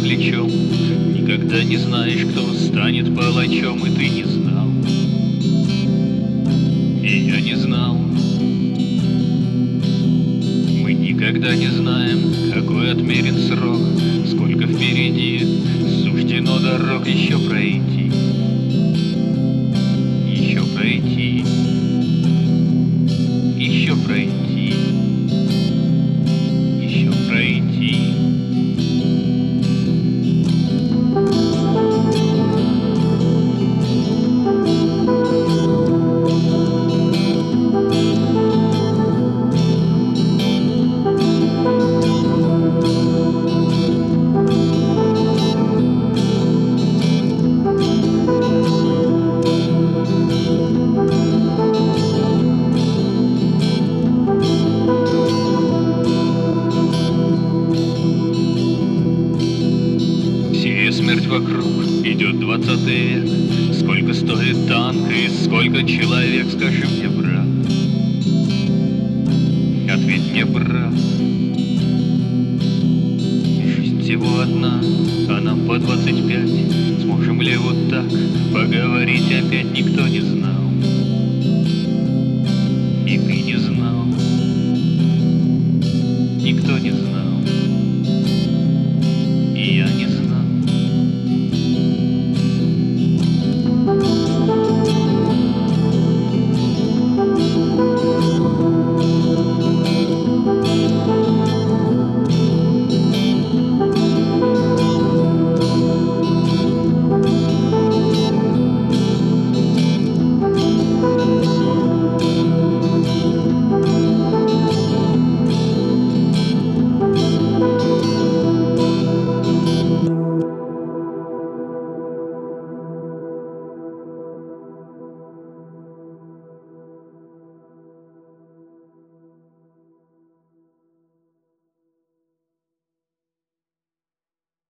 плечом. Никогда не знаешь, кто станет палачом, и ты не знал, и я не знал. Мы никогда не знаем, какой отмерен срок, сколько впереди суждено дорог еще пройти, еще пройти, еще пройти, еще пройти. Смерть вокруг, идет 20 век. Сколько стоит танк и сколько человек? Скажи мне, брат, ответь мне, брат. Жизнь всего одна, а нам по 25. Сможем ли вот так поговорить опять, никто не знал,